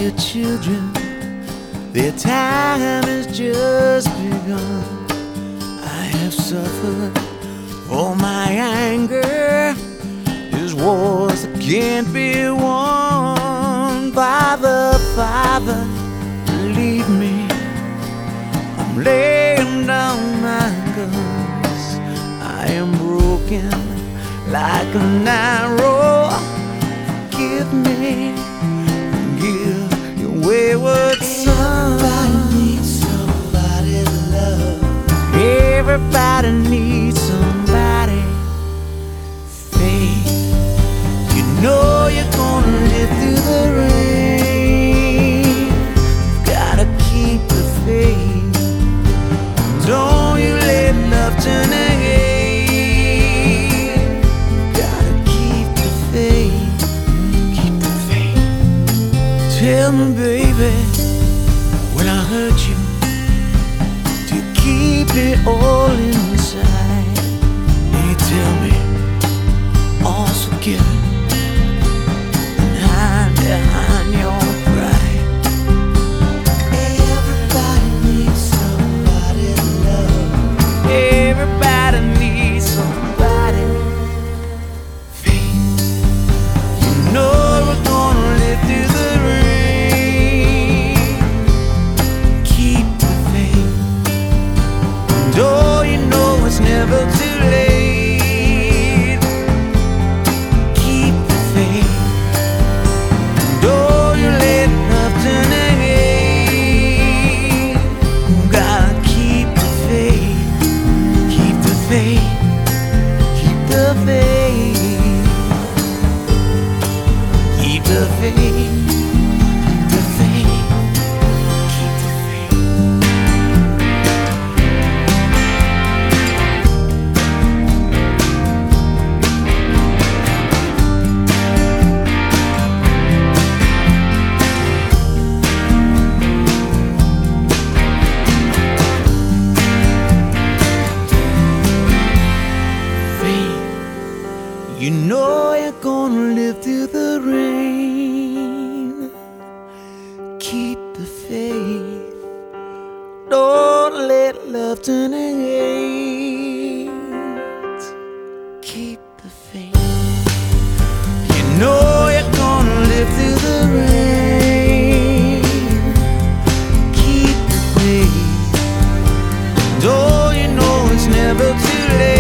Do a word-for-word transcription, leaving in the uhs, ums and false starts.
your children, their time has just begun. I have suffered for my anger. There's wars that can't be won. Father, Father, leave me. I'm laying down my guns. I am broken like an arrow. Forgive me, forgive your wayward son. Everybody needs somebody to love. Everybody needs somebody. Faith, you know you're gonna live through the rain. You've gotta keep the faith. Don't you let love turn again. Gotta keep the faith. Keep the faith. Tell me, baby, when I hurt you, to keep it all inside. And you tell me all's forgiven behind, behind your pride. Everybody needs somebody to love. Everybody needs somebody. Faith, you know we're gonna live through the rain. Keep the faith. And oh, you know it's never too late. Keep the faith. And oh, you let love turn again. Gotta keep the faith. Keep the faith. Keep the faith. Keep the faith. Keep the faith. Keep the faith. Faith, you know you're gonna live through the rain. Keep the faith. Don't let love turn against. Keep the faith. You know you're gonna live through the rain. Keep the faith. Oh, you know it's never too late.